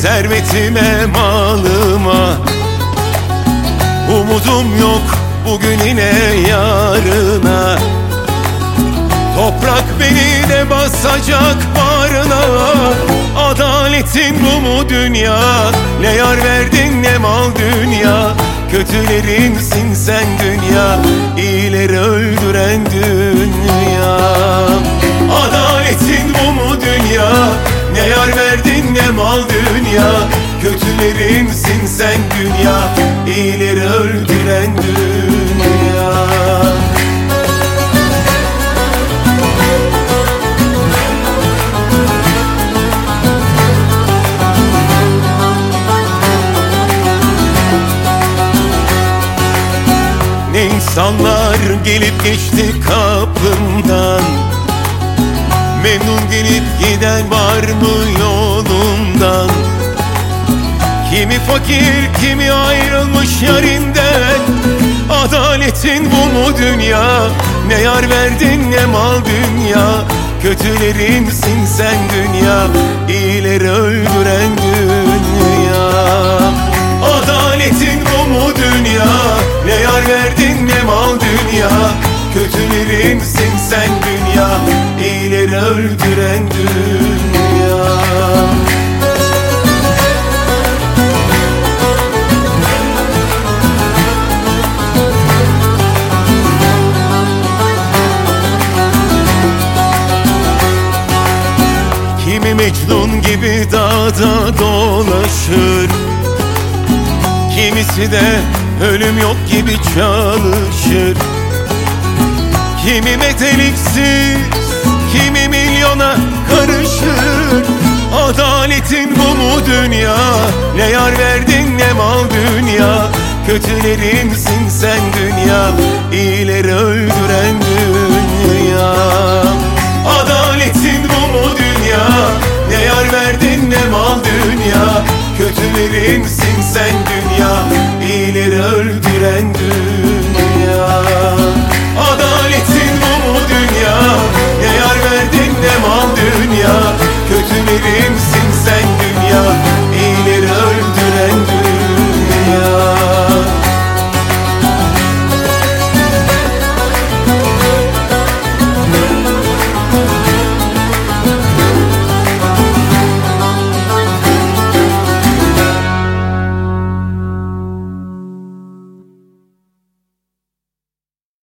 servetime, malıma. Umudum yok bugününe, yarına. Toprak beni de basacak bağrına. Adaletin bu mu dünya? Ne yar verdin ne mal dünya. Kötülerinsin sen dünya, iyileri öldüren dünya. Adaletin bu mu dünya? Ne yar verdin ne mal dünya. Kötülerinsin sen dünya, iyileri öldüren dünya. Ne insanlar gelip geçti kapımdan. Memnun gelip giden var mı yolumdan? Kimi fakir, kimi ayrılmış yarinden. Adaletin bu mu dünya? Ne yar verdin ne mal dünya. Kötülerinsin sen dünya, iyileri öldüren dünya. Adaletin bu mu dünya? Ne yar verdin ne mal dünya. Kötülerinsin sen dünya, iyileri öldüren dünya. Kimi Mecnun gibi dağda dolaşır, kimisi de ölüm yok gibi çalışır. Kimi meteliksiz, kimi milyona karışır. Adaletin bu mu dünya? Ne yar verdin ne mal dünya. Kötülerinsin sen dünya, iyileri öldüren dünya. Adaletin bu mu dünya? Ne yar verdin ne mal dünya. Kötülerinsin sen dünya, iyileri öldüren dünya.